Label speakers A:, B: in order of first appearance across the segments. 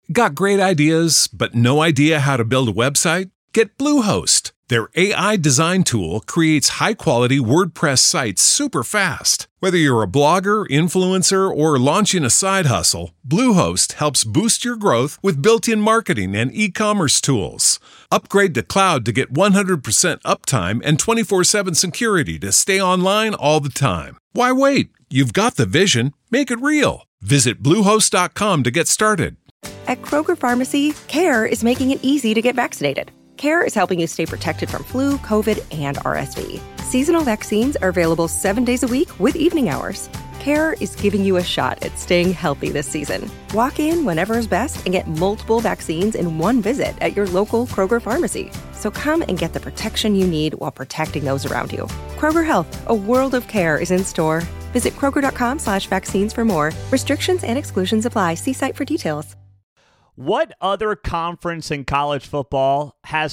A: Got great ideas, but no idea how to build a website? Get Bluehost. Their AI design tool creates high-quality WordPress sites super fast. Whether you're a blogger, influencer, or launching a side hustle, Bluehost helps boost your growth with built-in marketing and e-commerce tools. Upgrade to cloud to get 100% uptime and 24/7 security to stay online all the time. Why wait? You've got the vision. Make it real. Visit Bluehost.com to get started.
B: At Kroger Pharmacy, CARE is making it easy to get vaccinated. CARE is helping you stay protected from flu, COVID, and RSV. Seasonal vaccines are available 7 days a week with evening hours. CARE is giving you a shot at staying healthy this season. Walk in whenever is best and get multiple vaccines in one visit at your local Kroger Pharmacy. So come and get the protection you need while protecting those around you. Kroger Health, a world of care is in store. Visit Kroger.com/vaccines for more. Restrictions and exclusions apply. See site for details.
C: What other conference in college football has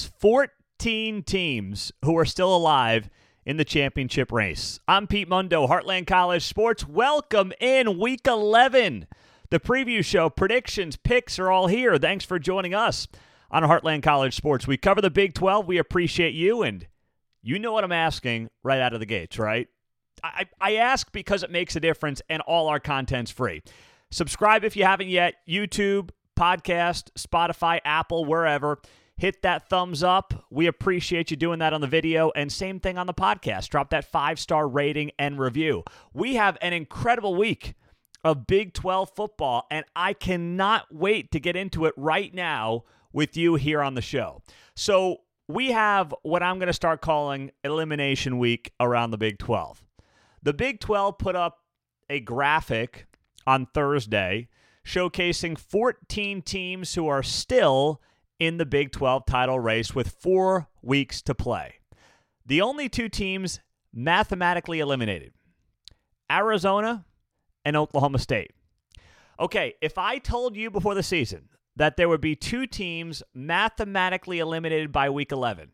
C: 14 teams who are still alive in the championship race? I'm Pete Mundo, Heartland College Sports. Welcome in Week 11. The preview show, predictions, picks are all here. Thanks for joining us on Heartland College Sports. We cover the Big 12. We appreciate you, and you know what I'm asking right out of the gates, right? I ask because it makes a difference, and all our content's free. Subscribe if you haven't yet. YouTube, podcast, Spotify, Apple, wherever. Hit that thumbs up. We appreciate you doing that on the video, and same thing on the podcast. Drop that 5-star rating and review. We have an incredible week of Big 12 football, and I cannot wait to get into it right now with you here on the show. So we have what I'm going to start calling Elimination Week around the Big 12. The Big 12 put up a graphic on Thursday showcasing 14 teams who are still in the Big 12 title race with 4 weeks to play. The only 2 teams mathematically eliminated, Arizona and Oklahoma State. Okay, if I told you before the season that there would be 2 teams mathematically eliminated by Week 11,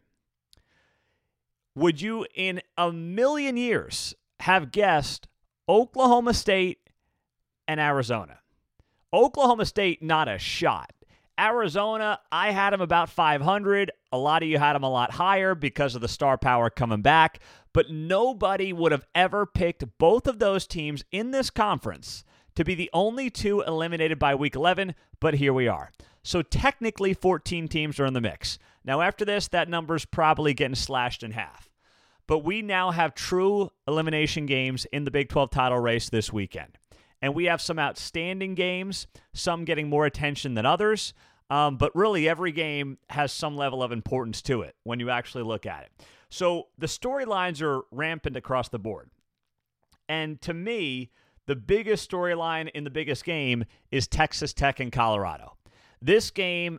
C: would you in a million years have guessed Oklahoma State and Arizona? Oklahoma State, not a shot. Arizona, I had them about 500. A lot of you had them a lot higher because of the star power coming back. But nobody would have ever picked both of those teams in this conference to be the only 2 eliminated by Week 11. But here we are. So technically, 14 teams are in the mix. Now, after this, that number's probably getting slashed in half. But we now have true elimination games in the Big 12 title race this weekend. And we have some outstanding games, some getting more attention than others. But really, every game has some level of importance to it when you actually look at it. So the storylines are rampant across the board. And to me, the biggest storyline in the biggest game is Texas Tech and Colorado. This game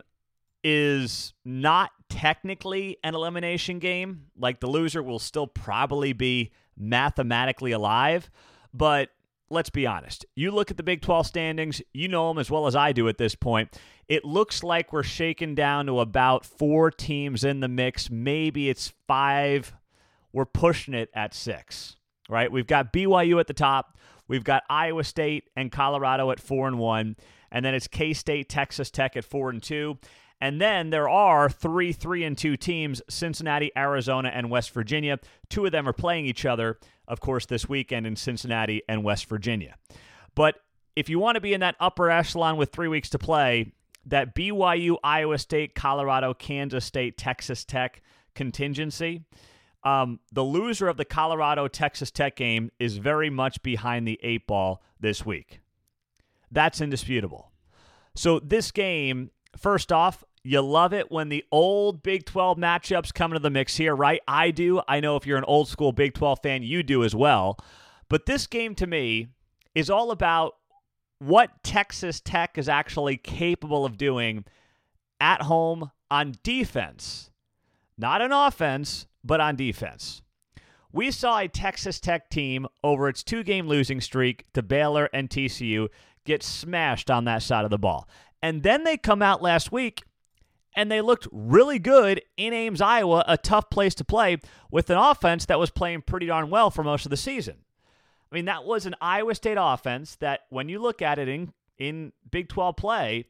C: is not technically an elimination game. Like, the loser will still probably be mathematically alive. But let's be honest. You look at the Big 12 standings, you know them as well as I do at this point. It looks like we're shaken down to about 4 teams in the mix. Maybe it's 5. We're pushing it at 6, right? We've got BYU at the top. We've got Iowa State and Colorado at 4-1. And then it's K-State, Texas Tech at 4-2. And then there are 3 3-2 teams, Cincinnati, Arizona, and West Virginia. 2 of them are playing each other, of course, this weekend in Cincinnati and West Virginia. But if you want to be in that upper echelon with 3 weeks to play, that BYU, Iowa State, Colorado, Kansas State, Texas Tech contingency, the loser of the Colorado-Texas Tech game is very much behind the 8 ball this week. That's indisputable. So this game, first off, you love it when the old Big 12 matchups come into the mix here, right? I do. I know if you're an old school Big 12 fan, you do as well. But this game, to me, is all about what Texas Tech is actually capable of doing at home on defense. Not on offense, but on defense. We saw a Texas Tech team over its 2-game losing streak to Baylor and TCU get smashed on that side of the ball. And then they come out last week and they looked really good in Ames, Iowa, a tough place to play, with an offense that was playing pretty darn well for most of the season. I mean, that was an Iowa State offense that, when you look at it in Big 12 play,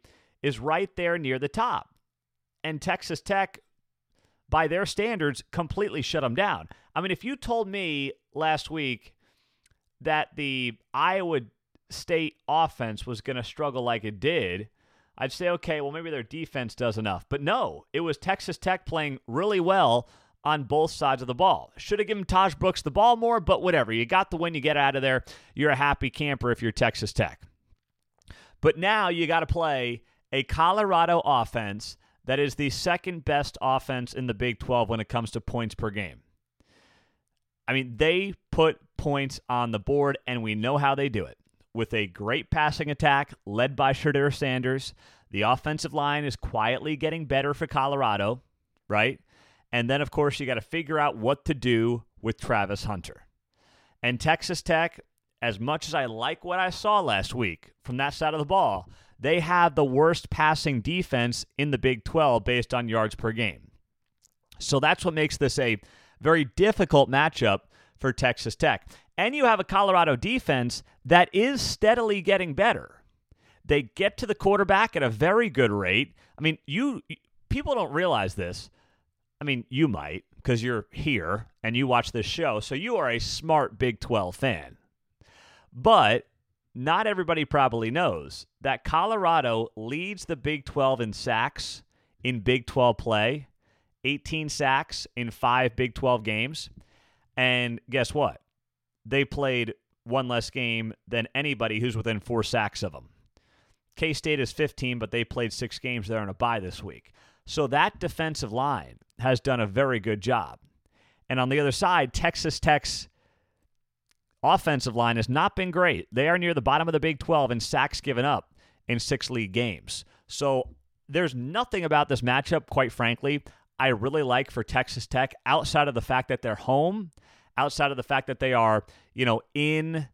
C: is right there near the top. And Texas Tech, by their standards, completely shut them down. I mean, if you told me last week that the Iowa State offense was going to struggle like it did, I'd say, okay, well, maybe their defense does enough. But no, it was Texas Tech playing really well on both sides of the ball. Should have given Taj Brooks the ball more, but whatever. You got the win, you get out of there. You're a happy camper if you're Texas Tech. But now you got to play a Colorado offense that is the second best offense in the Big 12 when it comes to points per game. I mean, they put points on the board, and we know how they do it. With a great passing attack led by Shedeur Sanders, the offensive line is quietly getting better for Colorado, right? And then, of course, you got to figure out what to do with Travis Hunter. And Texas Tech, as much as I like what I saw last week from that side of the ball, they have the worst passing defense in the Big 12 based on yards per game. So that's what makes this a very difficult matchup for Texas Tech. And you have a Colorado defense that is steadily getting better. They get to the quarterback at a very good rate. I mean, people don't realize this. I mean, you might, because you're here and you watch this show, so you are a smart Big 12 fan. But not everybody probably knows that Colorado leads the Big 12 in sacks in Big 12 play, 18 sacks in 5 Big 12 games. And guess what? They played one less game than anybody who's within 4 sacks of them. K-State is 15, but they played 6 games. They're on a bye this week. So that defensive line has done a very good job. And on the other side, Texas Tech's offensive line has not been great. They are near the bottom of the Big 12 in sacks given up in 6 league games. So there's nothing about this matchup, quite frankly, I really like for Texas Tech outside of the fact that they're home, outside of the fact that they are, in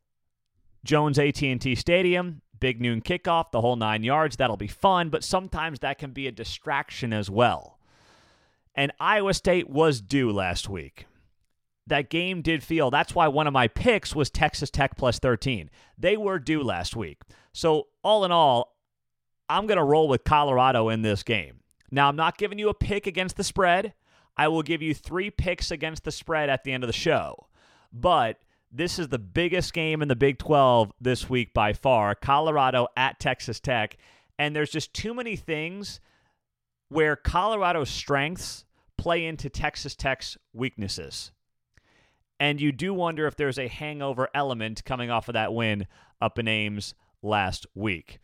C: Jones AT&T Stadium, big noon kickoff, the whole 9 yards. That'll be fun, but sometimes that can be a distraction as well. And Iowa State was due last week. That game did feel, that's why one of my picks was Texas Tech plus 13. They were due last week. So all in all, I'm going to roll with Colorado in this game. Now, I'm not giving you a pick against the spread. I will give you 3 picks against the spread at the end of the show. But this is the biggest game in the Big 12 this week by far. Colorado at Texas Tech. And there's just too many things where Colorado's strengths play into Texas Tech's weaknesses. And you do wonder if there's a hangover element coming off of that win up in Ames last week.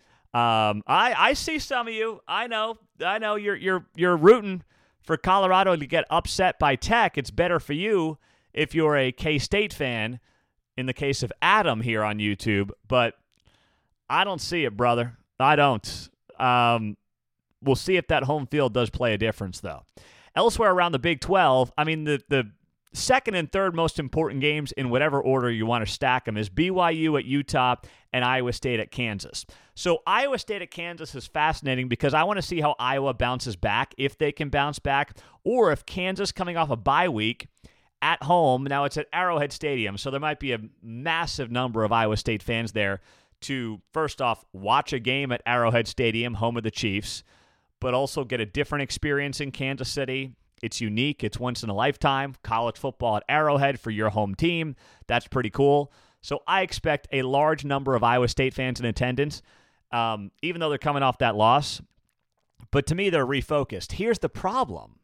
C: I see some of you. I know you're rooting for Colorado to get upset by Tech. It's better for you if you're a K-State fan, in the case of Adam here on YouTube, but I don't see it, brother. I don't. We'll see if that home field does play a difference, though. Elsewhere around the Big 12, I mean, the second and third most important games in whatever order you want to stack them is BYU at Utah and Iowa State at Kansas. So Iowa State at Kansas is fascinating because I want to see how Iowa bounces back, if they can bounce back, or if Kansas coming off a bye week at home. Now it's at Arrowhead Stadium, so there might be a massive number of Iowa State fans there to, first off, watch a game at Arrowhead Stadium, home of the Chiefs, but also get a different experience in Kansas City. It's unique. It's once in a lifetime. College football at Arrowhead for your home team. That's pretty cool. So I expect a large number of Iowa State fans in attendance, even though they're coming off that loss. But to me, they're refocused. Here's the problem.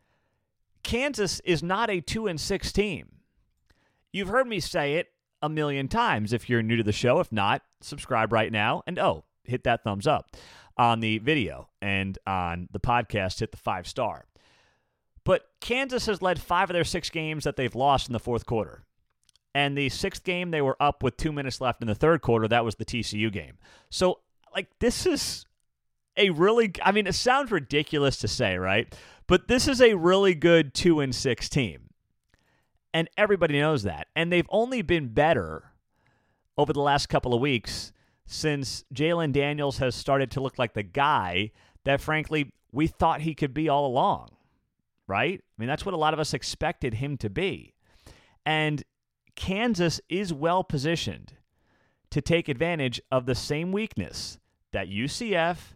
C: Kansas is not a 2-6 team. You've heard me say it a million times if you're new to the show. If not, subscribe right now. And, hit that thumbs up on the video. And on the podcast, hit the 5-star. But Kansas has led 5 of their 6 games that they've lost in the fourth quarter. And the 6th game, they were up with 2 minutes left in the third quarter. That was the TCU game. So, this is a really, it sounds ridiculous to say, right? But this is a really good 2-6 team. And everybody knows that. And they've only been better over the last couple of weeks since Jalen Daniels has started to look like the guy that, frankly, we thought he could be all along. Right? That's what a lot of us expected him to be. And Kansas is well positioned to take advantage of the same weakness that UCF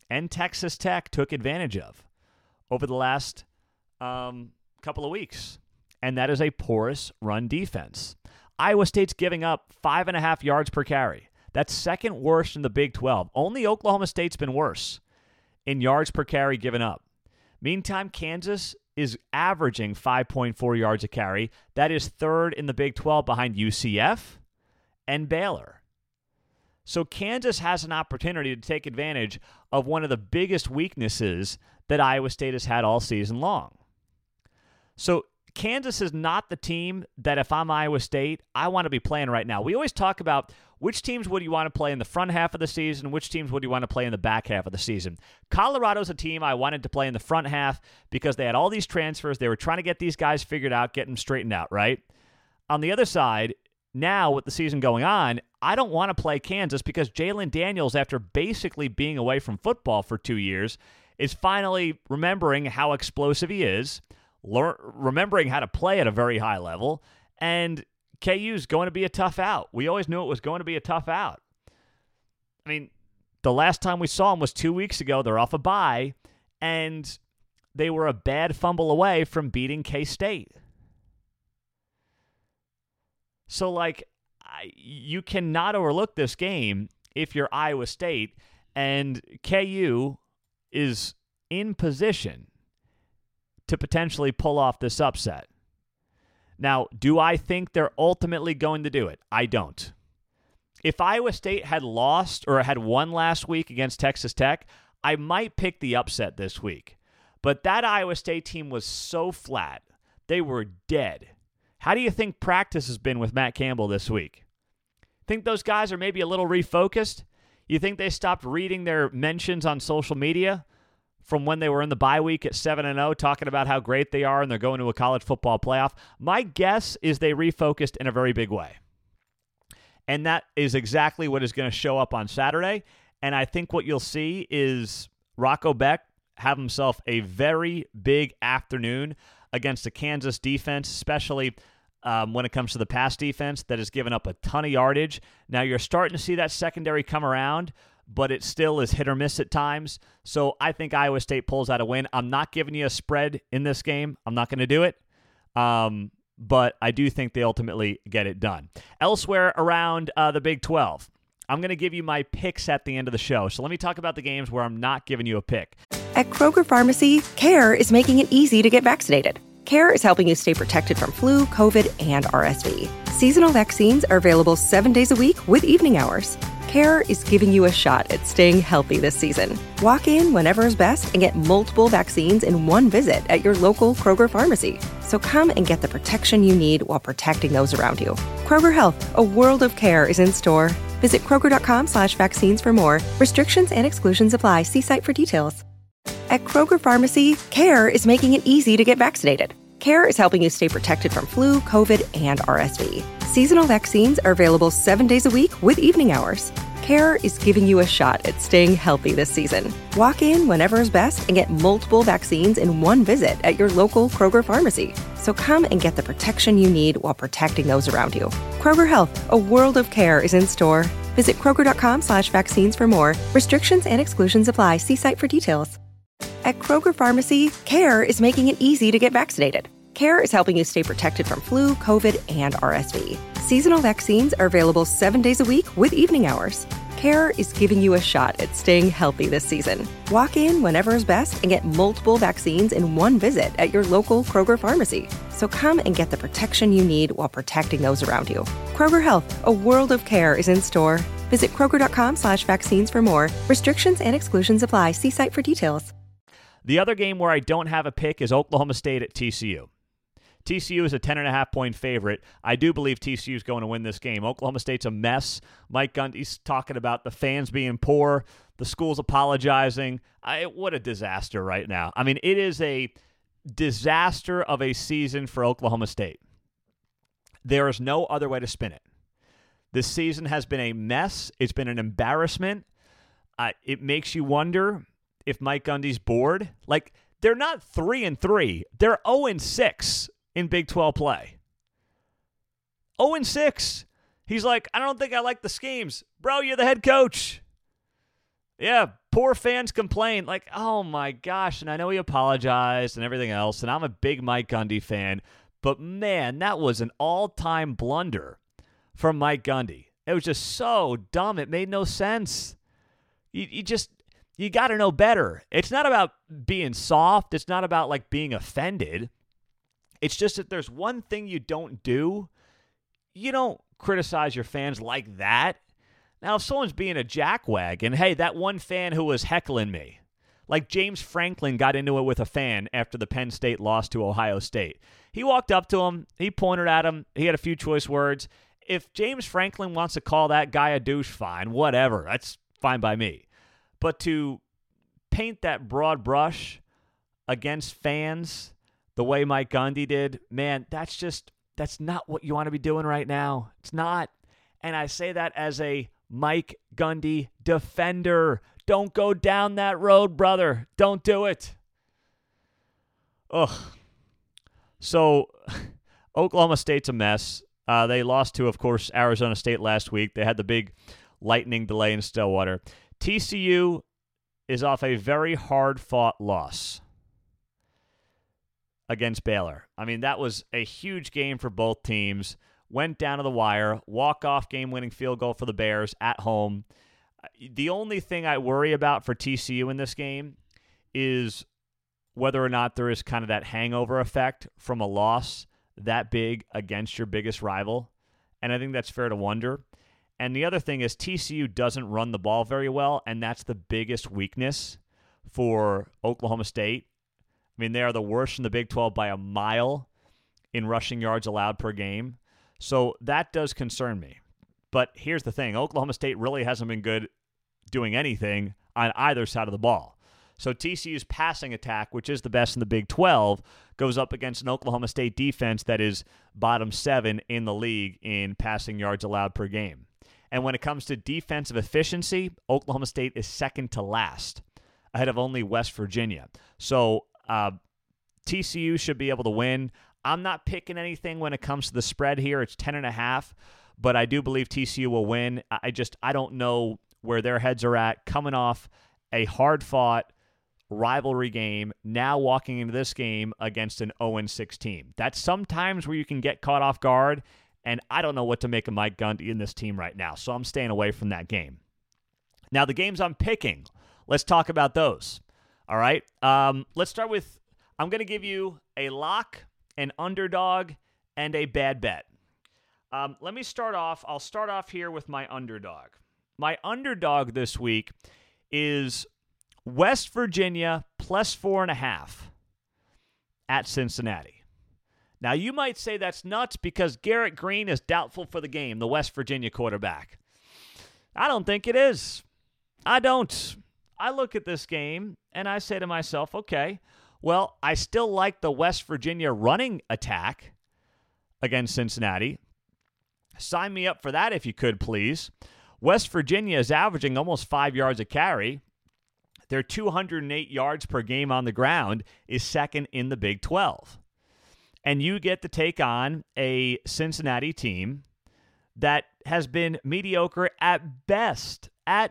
C: and Texas Tech took advantage of over the last couple of weeks, and that is a porous run defense. Iowa State's giving up 5.5 yards per carry. That's second worst in the Big 12. Only Oklahoma State's been worse in yards per carry given up. Meantime, Kansas is averaging 5.4 yards a carry. That is third in the Big 12 behind UCF and Baylor. So Kansas has an opportunity to take advantage of one of the biggest weaknesses that Iowa State has had all season long. So Kansas is not the team that if I'm Iowa State, I want to be playing right now. We always talk about which teams would you want to play in the front half of the season, which teams would you want to play in the back half of the season. Colorado's a team I wanted to play in the front half because they had all these transfers. They were trying to get these guys figured out, get them straightened out, right? On the other side, now with the season going on, I don't want to play Kansas because Jalen Daniels, after basically being away from football for 2 years, is finally remembering how explosive he is, remembering how to play at a very high level, and KU's going to be a tough out. We always knew it was going to be a tough out. I mean, the last time we saw them was 2 weeks ago. They're off a bye, and they were a bad fumble away from beating K-State. So, you cannot overlook this game if you're Iowa State, and KU is in position to potentially pull off this upset. Now, do I think they're ultimately going to do it? I don't. If Iowa State had lost or had won last week against Texas Tech, I might pick the upset this week. But that Iowa State team was so flat. They were dead. How do you think practice has been with Matt Campbell this week? Think those guys are maybe a little refocused? You think they stopped reading their mentions on social media from when they were in the bye week at 7-0, talking about how great they are and they're going to a college football playoff? My guess is they refocused in a very big way. And that is exactly what is going to show up on Saturday. And I think what you'll see is Rocco Beck have himself a very big afternoon against the Kansas defense, especially when it comes to the pass defense that has given up a ton of yardage. Now you're starting to see that secondary come around, but it still is hit or miss at times. So I think Iowa State pulls out a win. I'm not giving you a spread in this game. I'm not going to do it. But I do think they ultimately get it done. Elsewhere around the Big 12, I'm going to give you my picks at the end of the show. So let me talk about the games where I'm not giving you a pick.
B: At Kroger Pharmacy, CARE is making it easy to get vaccinated. CARE is helping you stay protected from flu, COVID, and RSV. Seasonal vaccines are available 7 days a week with evening hours. CARE is giving you a shot at staying healthy this season. Walk in whenever is best and get multiple vaccines in one visit at your local Kroger pharmacy. So come and get the protection you need while protecting those around you. Kroger Health, a world of care is in store. Visit Kroger.com/vaccines for more. Restrictions and exclusions apply. See site for details. At Kroger Pharmacy, CARE is making it easy to get vaccinated. CARE is helping you stay protected from flu, COVID, and RSV. Seasonal vaccines are available 7 days a week with evening hours. CARE is giving you a shot at staying healthy this season. Walk in whenever is best and get multiple vaccines in one visit at your local Kroger pharmacy. So come and get the protection you need while protecting those around you. Kroger Health, a world of care is in store. Visit Kroger.com/vaccines for more. Restrictions and exclusions apply. See site for details. At Kroger Pharmacy, CARE is making it easy to get vaccinated. CARE is helping you stay protected from flu, COVID, and RSV. Seasonal vaccines are available 7 days a week with evening hours. CARE is giving you a shot at staying healthy this season. Walk in whenever is best and get multiple vaccines in one visit at your local Kroger pharmacy. So come and get the protection you need while protecting those around you. Kroger Health, a world of care is in store. Visit Kroger.com/vaccines for more. Restrictions and exclusions apply. See site for details.
C: The other game where I don't have a pick is Oklahoma State at TCU. TCU is a 10.5-point favorite. I do believe TCU is going to win this game. Oklahoma State's a mess. Mike Gundy's talking about the fans being poor, the school's apologizing. What a disaster right now. I mean, it is a disaster of a season for Oklahoma State. There is no other way to spin it. This season has been a mess. It's been an embarrassment. It makes you wonder if Mike Gundy's bored. Like, they're not 3-3. They're 0-6 in Big 12 play. 0-6. He's like, I don't think I like the schemes. Bro, you're the head coach. Yeah, poor fans complain like, oh my gosh, and I know he apologized and everything else, and I'm a big Mike Gundy fan, but man, that was an all-time blunder from Mike Gundy. It was just so dumb. It made no sense. You got to know better. It's not about being soft. It's not about like being offended. It's just that there's one thing you don't do. You don't criticize your fans like that. Now, if someone's being a jackwag, and hey, that one fan who was heckling me, like James Franklin got into it with a fan after the Penn State lost to Ohio State. He walked up to him. He pointed at him. He had a few choice words. If James Franklin wants to call that guy a douche, fine, whatever. That's fine by me. But to paint that broad brush against fans the way Mike Gundy did, man, that's not what you want to be doing right now. It's not. And I say that as a Mike Gundy defender. Don't go down that road, brother. Don't do it. Ugh. So, Oklahoma State's a mess. They lost to, of course, Arizona State last week. They had the big lightning delay in Stillwater. TCU is off a very hard-fought loss against Baylor. I mean, that was a huge game for both teams. Went down to the wire. Walk-off game-winning field goal for the Bears at home. The only thing I worry about for TCU in this game is whether or not there is kind of that hangover effect from a loss that big against your biggest rival. And I think that's fair to wonder. And the other thing is TCU doesn't run the ball very well, and that's the biggest weakness for Oklahoma State. I mean, they are the worst in the Big 12 by a mile in rushing yards allowed per game. So that does concern me. But here's the thing. Oklahoma State really hasn't been good doing anything on either side of the ball. So TCU's passing attack, which is the best in the Big 12, goes up against an Oklahoma State defense that is bottom 7 in the league in passing yards allowed per game. And when it comes to defensive efficiency, Oklahoma State is second to last, ahead of only West Virginia. So TCU should be able to win. I'm not picking anything when it comes to the spread here. It's 10.5, but I do believe TCU will win. I don't know where their heads are at coming off a hard-fought rivalry game, now walking into this game against an 0-6 team. That's sometimes where you can get caught off guard, and I don't know what to make of Mike Gundy in this team right now, so I'm staying away from that game. Now, the games I'm picking, let's talk about those. All right? Let's start with, I'm going to give you a lock, an underdog, and a bad bet. Let me start off. I'll start off here with my underdog. My underdog this week is West Virginia plus 4.5 at Cincinnati. Now, you might say that's nuts because Garrett Green is doubtful for the game, the West Virginia quarterback. I don't think it is. I don't. I look at this game and I say to myself, okay, well, I still like the West Virginia running attack against Cincinnati. Sign me up for that if you could, please. West Virginia is averaging almost 5 yards a carry. Their 208 yards per game on the ground is second in the Big 12. And you get to take on a Cincinnati team that has been mediocre at best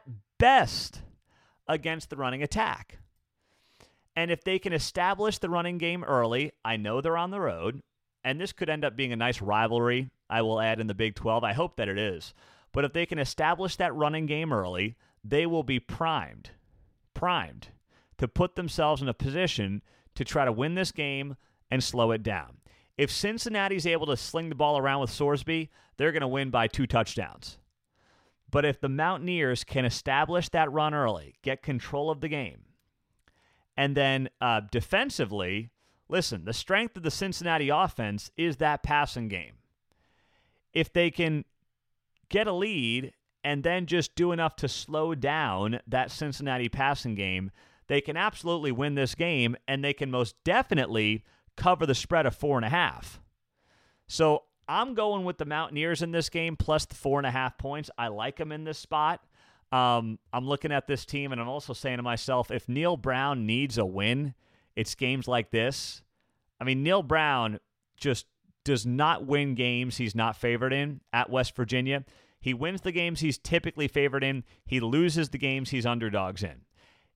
C: against the running attack. And if they can establish the running game early, I know they're on the road, and this could end up being a nice rivalry, I will add, in the Big 12. I hope that it is. But if they can establish that running game early, they will be primed to put themselves in a position to try to win this game and slow it down. If Cincinnati's able to sling the ball around with Sorsby, they're going to win by 2 touchdowns. But if the Mountaineers can establish that run early, get control of the game, and then defensively, listen, the strength of the Cincinnati offense is that passing game. If they can get a lead and then just do enough to slow down that Cincinnati passing game, they can absolutely win this game, and they can most definitely cover the spread of 4.5. So I'm going with the Mountaineers in this game plus the 4.5 points. I like them in this spot. I'm looking at this team, and I'm also saying to myself, if Neil Brown needs a win, it's games like this. I mean, Neil Brown just does not win games he's not favored in at West Virginia. He wins the games he's typically favored in. He loses the games he's underdogs in.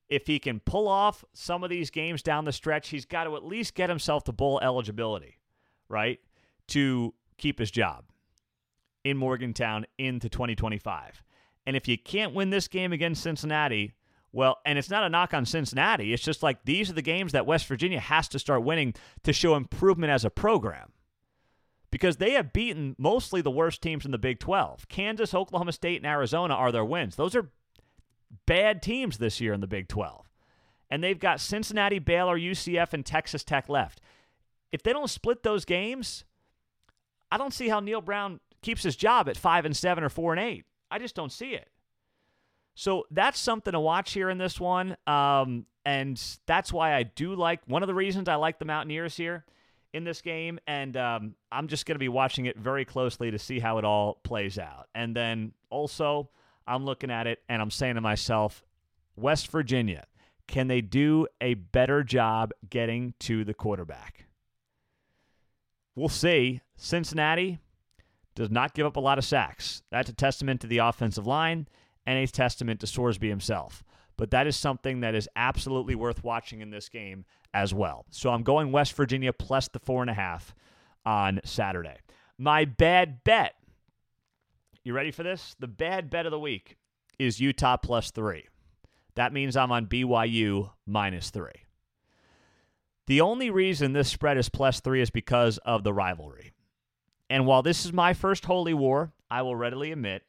C: if he can pull off some of these games down the stretch, he's got to at least get himself to bowl eligibility, right, to keep his job in Morgantown into 2025. And if you can't win this game against Cincinnati, well, and it's not a knock on Cincinnati, it's just like these are the games that West Virginia has to start winning to show improvement as a program. Because they have beaten mostly the worst teams in the Big 12. Kansas, Oklahoma State, and Arizona are their wins. Those are bad teams this year in the Big 12. And they've got Cincinnati, Baylor, UCF, and Texas Tech left. If they don't split those games, I don't see how Neil Brown keeps his job at 5-7 or 4-8. I just don't see it. So that's something to watch here in this one. And that's why I do like, one of the reasons I like the Mountaineers here in this game. And I'm just going to be watching it very closely to see how it all plays out. And then also, I'm looking at it and I'm saying to myself, West Virginia, can they do a better job getting to the quarterback? We'll see. Cincinnati does not give up a lot of sacks. That's a testament to the offensive line and a testament to Sorsby himself. But that is something that is absolutely worth watching in this game as well. So I'm going West Virginia plus the 4.5 on Saturday. My bad bet. You ready for this? The bad bet of the week is Utah plus 3. That means I'm on BYU minus 3. The only reason this spread is plus 3 is because of the rivalry. And while this is my first holy war, I will readily admit,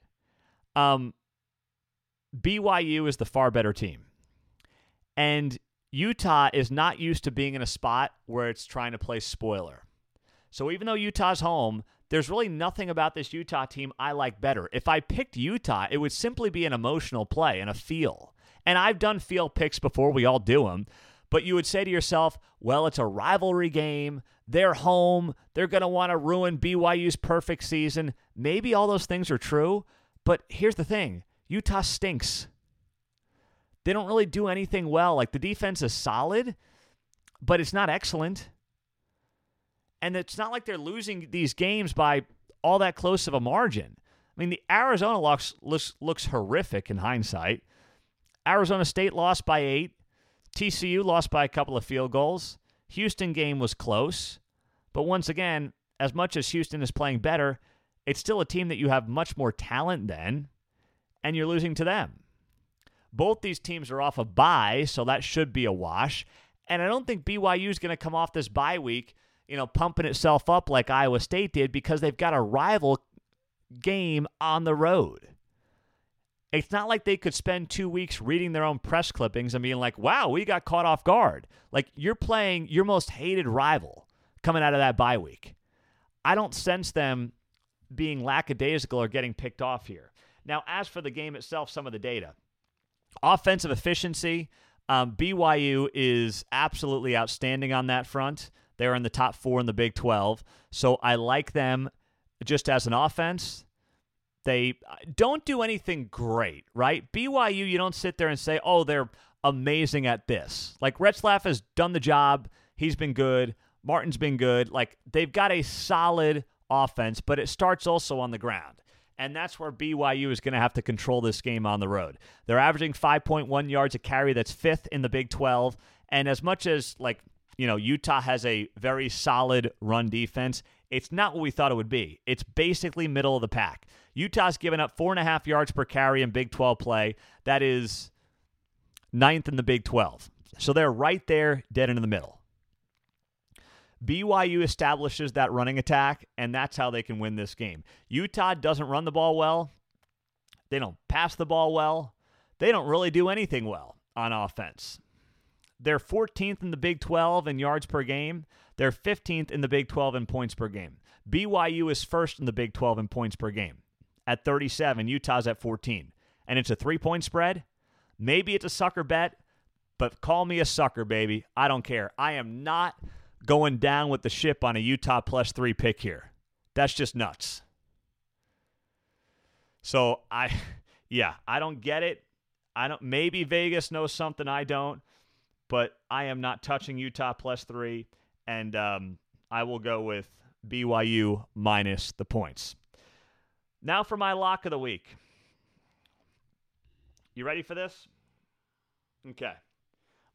C: BYU is the far better team. And Utah is not used to being in a spot where it's trying to play spoiler. So even though Utah's home, there's really nothing about this Utah team I like better. If I picked Utah, it would simply be an emotional play and a feel. And I've done feel picks before. We all do them. But you would say to yourself, well, it's a rivalry game. They're home. They're going to want to ruin BYU's perfect season. Maybe all those things are true. But here's the thing. Utah stinks. They don't really do anything well. Like, the defense is solid, but it's not excellent. And it's not like they're losing these games by all that close of a margin. I mean, the Arizona loss looks horrific in hindsight. Arizona State lost by 8. TCU lost by a couple of field goals. Houston game was close. But once again, as much as Houston is playing better, it's still a team that you have much more talent than, and you're losing to them. Both these teams are off a bye, so that should be a wash. And I don't think BYU is going to come off this bye week, pumping itself up like Iowa State did, because they've got a rival game on the road. It's not like they could spend 2 weeks reading their own press clippings and being like, wow, we got caught off guard. Like, you're playing your most hated rival coming out of that bye week. I don't sense them being lackadaisical or getting picked off here. Now, as for the game itself, some of the data. Offensive efficiency, BYU is absolutely outstanding on that front. They're in the top 4 in the Big 12. So I like them just as an offense. They don't do anything great, right? BYU, you don't sit there and say, oh, they're amazing at this. Like, Retzlaff has done the job. He's been good. Martin's been good. Like, they've got a solid offense, but it starts also on the ground. And that's where BYU is going to have to control this game on the road. They're averaging 5.1 yards a carry. That's 5th in the Big 12. And as much as, Utah has a very solid run defense, it's not what we thought it would be. It's basically middle of the pack. Utah's given up 4.5 yards per carry in Big 12 play. That is 9th in the Big 12. So they're right there, dead into the middle. BYU establishes that running attack, and that's how they can win this game. Utah doesn't run the ball well. They don't pass the ball well. They don't really do anything well on offense. They're 14th in the Big 12 in yards per game. They're 15th in the Big 12 in points per game. BYU is first in the Big 12 in points per game at 37. Utah's at 14. And it's a 3-point spread. Maybe it's a sucker bet, but call me a sucker, baby. I don't care. I am not going down with the ship on a Utah plus 3 pick here. That's just nuts. So I don't get it. Maybe Vegas knows something I don't, but I am not touching Utah plus 3, and I will go with BYU minus the points. Now for my lock of the week. You ready for this? Okay.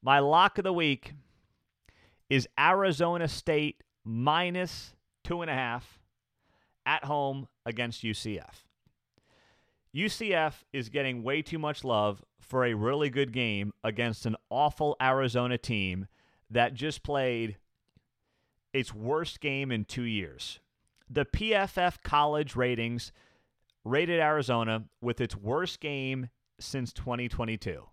C: My lock of the week is Arizona State minus 2.5 at home against UCF. UCF is getting way too much love for a really good game against an awful Arizona team that just played its worst game in 2 years. The PFF college ratings rated Arizona with its worst game since 2022.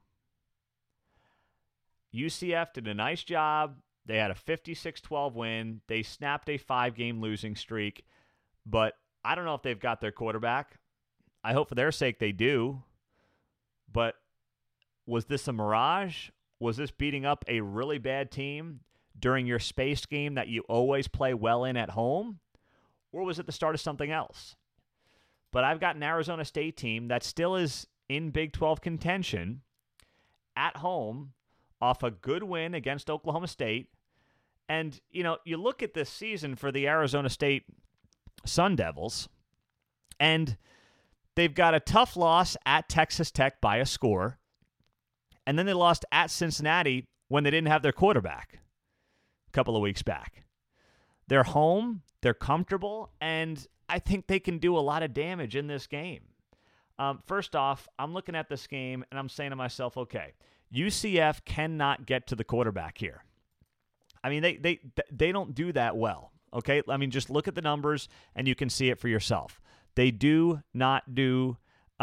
C: UCF did a nice job. They had a 56-12 win. They snapped a 5-game losing streak, but I don't know if they've got their quarterback. I hope for their sake they do, but was this a mirage? Was this beating up a really bad team during your spaced game that you always play well in at home? Or was it the start of something else? But I've got an Arizona State team that still is in Big 12 contention at home off a good win against Oklahoma State. And, you know, you look at this season for the Arizona State Sun Devils, and they've got a tough loss at Texas Tech by a score, and then they lost at Cincinnati when they didn't have their quarterback a couple of weeks back. They're home, they're comfortable, and I think they can do a lot of damage in this game. First off, I'm looking at this game, and I'm saying to myself, okay, UCF cannot get to the quarterback here. I mean, they don't do that well, okay? I mean, just look at the numbers, and you can see it for yourself. They do not do,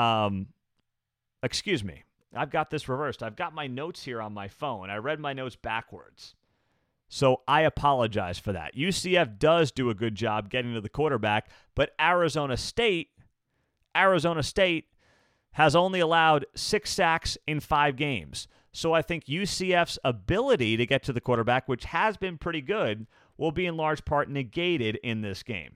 C: excuse me, I've got this reversed. I've got my notes here on my phone. I read my notes backwards. So I apologize for that. UCF does do a good job getting to the quarterback, but Arizona State has only allowed 6 sacks in 5 games. So I think UCF's ability to get to the quarterback, which has been pretty good, will be in large part negated in this game.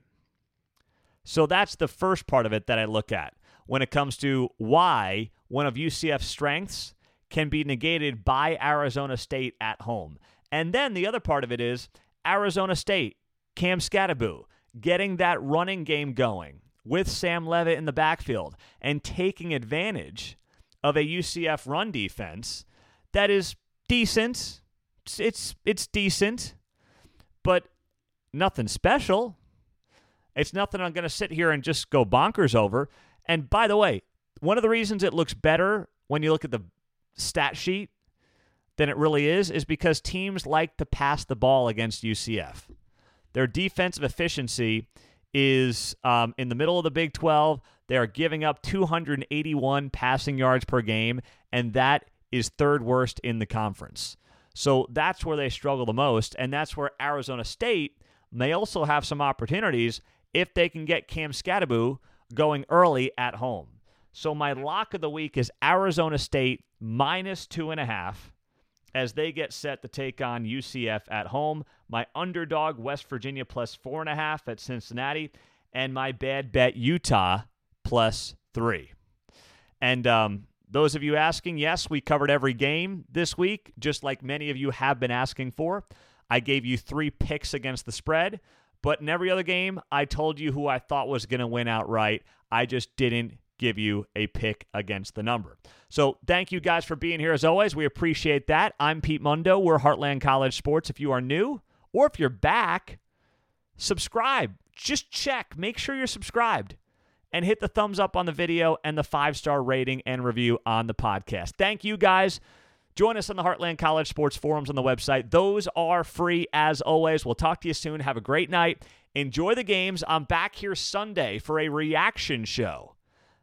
C: So that's the first part of it that I look at when it comes to why one of UCF's strengths can be negated by Arizona State at home. And then the other part of it is Arizona State, Cam Skattebo, getting that running game going with Sam Leavitt in the backfield and taking advantage of a UCF run defense that is decent. It's decent, but nothing special. It's nothing I'm going to sit here and just go bonkers over. And by the way, one of the reasons it looks better when you look at the stat sheet than it really is because teams like to pass the ball against UCF. Their defensive efficiency is in the middle of the Big 12. They are giving up 281 passing yards per game, and that is third worst in the conference. So that's where they struggle the most, and that's where Arizona State may also have some opportunities if they can get Cam Skattebo going early at home. So my lock of the week is Arizona State minus 2.5 as they get set to take on UCF at home. My underdog, West Virginia, plus 4.5 at Cincinnati. And my bad bet, Utah, plus 3. And those of you asking, yes, we covered every game this week, just like many of you have been asking for. I gave you 3 picks against the spread. But in every other game, I told you who I thought was going to win outright. I just didn't give you a pick against the number. So thank you guys for being here as always. We appreciate that. I'm Pete Mundo. We're Heartland College Sports. If you are new or if you're back, subscribe. Just check. Make sure you're subscribed and hit the thumbs up on the video and the 5-star rating and review on the podcast. Thank you guys. Join us on the Heartland College Sports forums on the website. Those are free as always. We'll talk to you soon. Have a great night. Enjoy the games. I'm back here Sunday for a reaction show.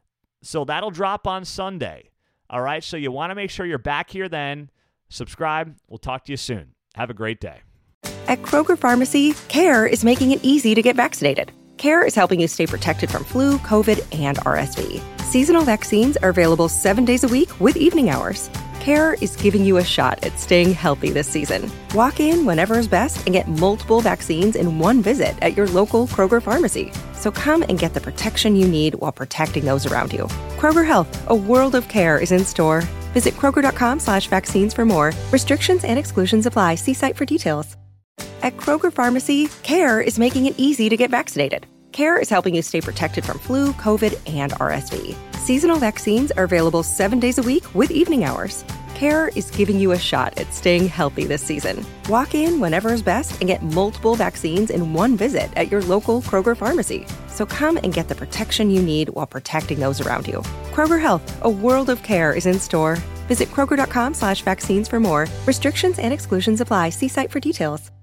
C: So that'll drop on Sunday. All right, so you want to make sure you're back here then. Subscribe. We'll talk to you soon. Have a great day.
B: At Kroger Pharmacy, CARE is making it easy to get vaccinated. CARE is helping you stay protected from flu, COVID, and RSV. Seasonal vaccines are available 7 days a week with evening hours. CARE is giving you a shot at staying healthy this season. Walk in whenever is best and get multiple vaccines in one visit at your local Kroger pharmacy. So come and get the protection you need while protecting those around you. Kroger Health, a world of care is in store. Visit Kroger.com/vaccines for more. Restrictions and exclusions apply. See site for details. At Kroger Pharmacy, CARE is making it easy to get vaccinated. CARE is helping you stay protected from flu, COVID, and RSV. Seasonal vaccines are available 7 days a week with evening hours. Care is giving you a shot at staying healthy this season. Walk in whenever is best and get multiple vaccines in one visit at your local Kroger pharmacy. So come and get the protection you need while protecting those around you. Kroger Health, a world of care is in store. Visit Kroger.com/vaccines for more. Restrictions and exclusions apply. See site for details.